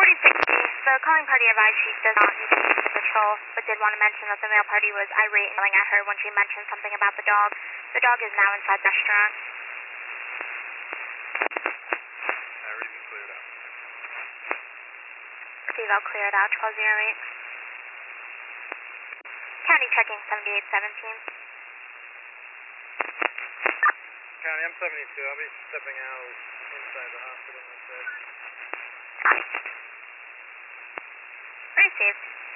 The calling party advised she does not need to use the patrol, but did want to mention that the male party was irate and yelling at her when she mentioned something about the dog. The dog is now inside the restaurant. Everything cleared out. Devo cleared out, 1208. County checking 7817. County, I'm 72. I'll be stepping out inside the hospital instead. Received.